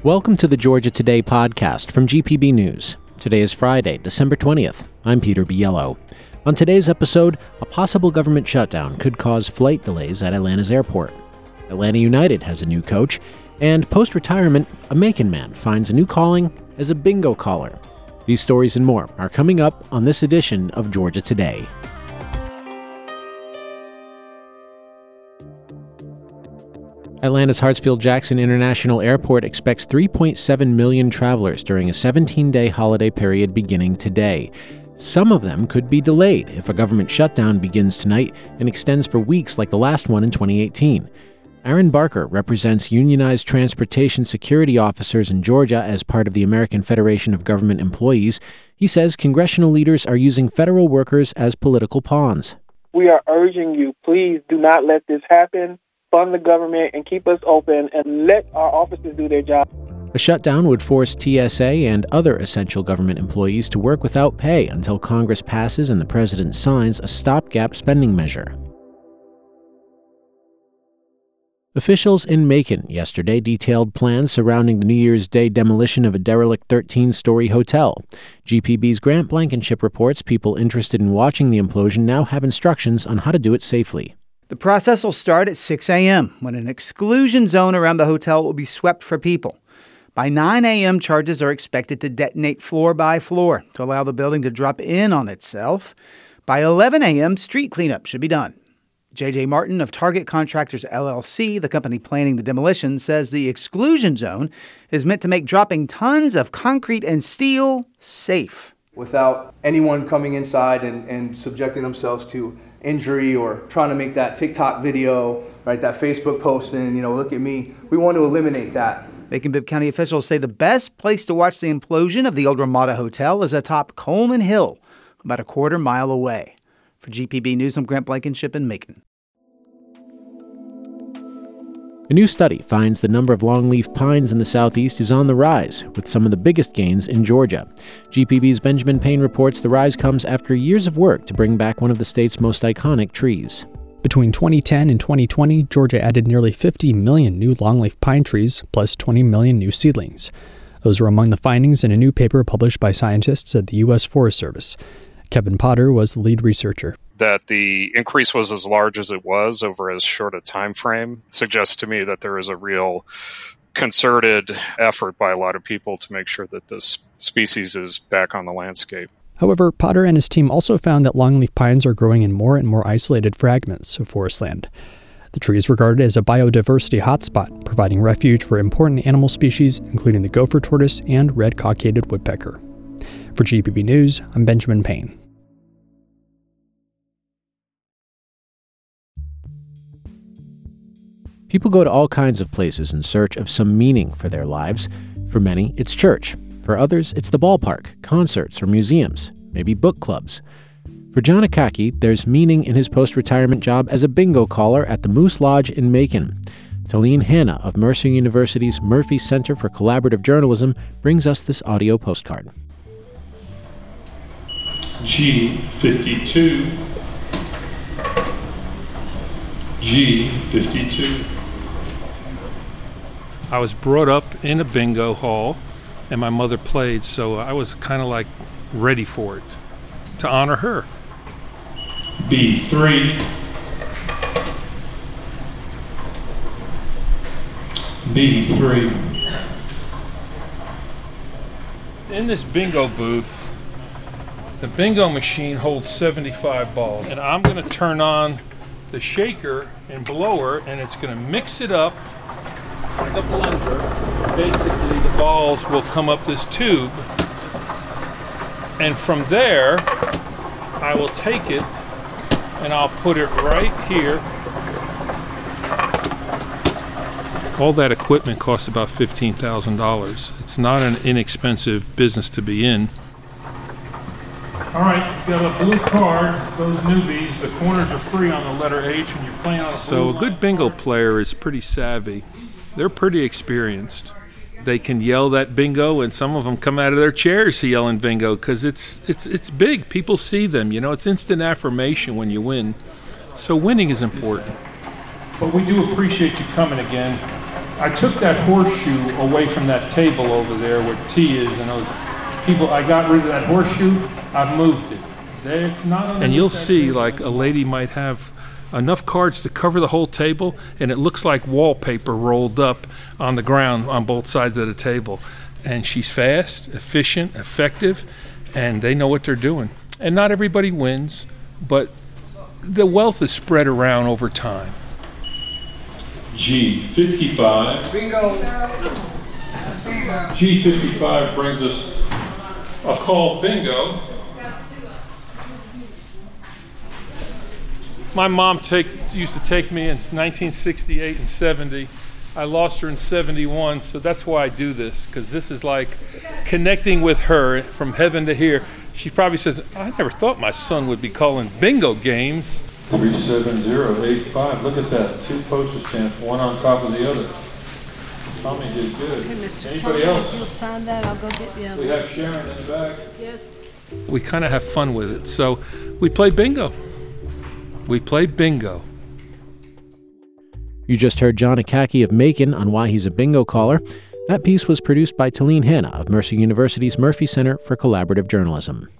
Welcome to the Georgia Today podcast from GPB News. Today is Friday, December 20th. I'm Peter Biello. On today's episode, a possible government shutdown could cause flight delays at Atlanta's airport. Atlanta United has a new coach, and post-retirement, a Macon man finds a new calling as a bingo caller. These stories and more are coming up on this edition of Georgia Today. Atlanta's Hartsfield-Jackson International Airport expects 3.7 million travelers during a 17-day holiday period beginning today. Some of them could be delayed if a government shutdown begins tonight and extends for weeks like the last one in 2018. Aaron Barker represents unionized transportation security officers in Georgia as part of the American Federation of Government Employees. He says congressional leaders are using federal workers as political pawns. We are urging you, please do not let this happen. Fund the government and keep us open and let our officers do their job. A shutdown would force TSA and other essential government employees to work without pay until Congress passes and the president signs a stopgap spending measure. Officials in Macon yesterday detailed plans surrounding the New Year's Day demolition of a derelict 13-story hotel. GPB's Grant Blankenship reports people interested in watching the implosion now have instructions on how to do it safely. The process will start at 6 a.m. when an exclusion zone around the hotel will be swept for people. By 9 a.m., charges are expected to detonate floor by floor to allow the building to drop in on itself. By 11 a.m., street cleanup should be done. J.J. Martin of Target Contractors, LLC, the company planning the demolition, says the exclusion zone is meant to make dropping tons of concrete and steel safe. Without anyone coming inside and subjecting themselves to injury or trying to make that TikTok video, right, that Facebook post and, look at me. We want to eliminate that. Macon-Bibb County officials say the best place to watch the implosion of the old Ramada Hotel is atop Coleman Hill, about a quarter mile away. For GPB News, I'm Grant Blankenship in Macon. A new study finds the number of longleaf pines in the southeast is on the rise, with some of the biggest gains in Georgia. GPB's Benjamin Payne reports the rise comes after years of work to bring back one of the state's most iconic trees. Between 2010 and 2020, Georgia added nearly 50 million new longleaf pine trees, plus 20 million new seedlings. Those were among the findings in a new paper published by scientists at the U.S. Forest Service. Kevin Potter was the lead researcher. That the increase was as large as it was over as short a time frame suggests to me that there is a real concerted effort by a lot of people to make sure that this species is back on the landscape. However, Potter and his team also found that longleaf pines are growing in more and more isolated fragments of forest land. The tree is regarded as a biodiversity hotspot, providing refuge for important animal species, including the gopher tortoise and red cockaded woodpecker. For GPB News, I'm Benjamin Payne. People go to all kinds of places in search of some meaning for their lives. For many, it's church. For others, it's the ballpark, concerts, or museums, maybe book clubs. For John Akaki, there's meaning in his post-retirement job as a bingo caller at the Moose Lodge in Macon. Talene Hanna of Mercer University's Murphy Center for Collaborative Journalism brings us this audio postcard. G52. G52. I was brought up in a bingo hall, and my mother played, so I was kind of like ready for it, to honor her. B3. B3. In this bingo booth, the bingo machine holds 75 balls, and I'm going to turn on the shaker and blower, and it's going to mix it up like a blender. Basically, the balls will come up this tube, and from there, I will take it and I'll put it right here. All that equipment costs about $15,000. It's not an inexpensive business to be in. All right, you got a blue card, those newbies. The corners are free on the letter H, and you're playing on a So a good bingo player is pretty savvy. They're pretty experienced. They can yell that bingo, and some of them come out of their chairs yelling bingo because it's big. People see them, it's instant affirmation when you win. So winning is important. But we do appreciate you coming again. I took that horseshoe away from that table over there where T is, and those people, I got rid of that horseshoe, I've moved it. It's not. And you'll see, like, a lady might have enough cards to cover the whole table, and it looks like wallpaper rolled up on the ground on both sides of the table. And she's fast, efficient, effective, and they know what they're doing. And not everybody wins, but the wealth is spread around over time. G55. Bingo. G55 brings us a call bingo. My mom used to take me in 1968 and 70. I lost her in 71, so that's why I do this, because this is like connecting with her from heaven to here. She probably says, I never thought my son would be calling bingo games. 37085. Look at that. 2 postage stamps, one on top of the other. Tommy did good. Okay, Mr. Anybody Tommy, else? you'll sign that. I'll go get the other. We have Sharon in the back. Yes. We kind of have fun with it, so we play bingo. We play bingo. You just heard John Akaki of Macon on why he's a bingo caller. That piece was produced by Talene Hanna of Mercer University's Murphy Center for Collaborative Journalism.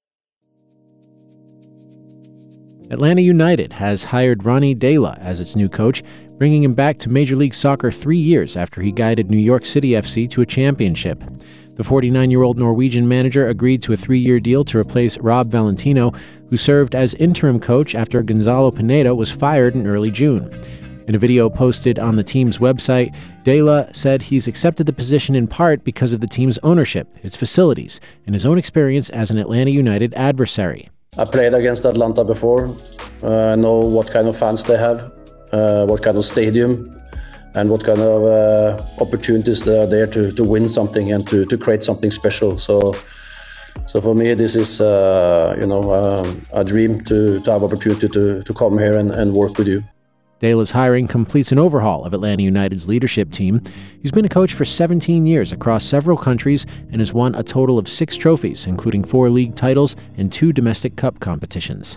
Atlanta United has hired Ronnie Deila as its new coach, bringing him back to Major League Soccer 3 years after he guided New York City FC to a championship. The 49-year-old Norwegian manager agreed to a 3-year deal to replace Rob Valentino, who served as interim coach after Gonzalo Pineda was fired in early June. In a video posted on the team's website, Deila said he's accepted the position in part because of the team's ownership, its facilities, and his own experience as an Atlanta United adversary. I played against Atlanta before. I know what kind of fans they have, what kind of stadium, and what kind of opportunities there are there to win something and to create something special. So for me, this is a dream to have opportunity to come here and work with you. Deila's hiring completes an overhaul of Atlanta United's leadership team. He's been a coach for 17 years across several countries and has won a total of 6 trophies, including 4 league titles and 2 domestic cup competitions.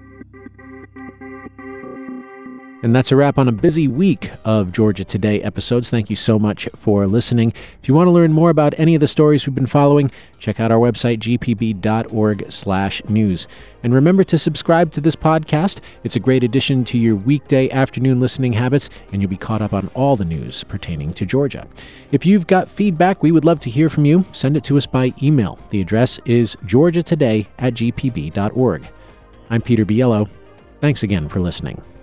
And that's a wrap on a busy week of Georgia Today episodes. Thank you so much for listening. If you want to learn more about any of the stories we've been following, check out our website, gpb.org/news. And remember to subscribe to this podcast. It's a great addition to your weekday afternoon listening habits, and you'll be caught up on all the news pertaining to Georgia. If you've got feedback, we would love to hear from you. Send it to us by email. The address is georgiatoday@gpb.org. I'm Peter Biello. Thanks again for listening.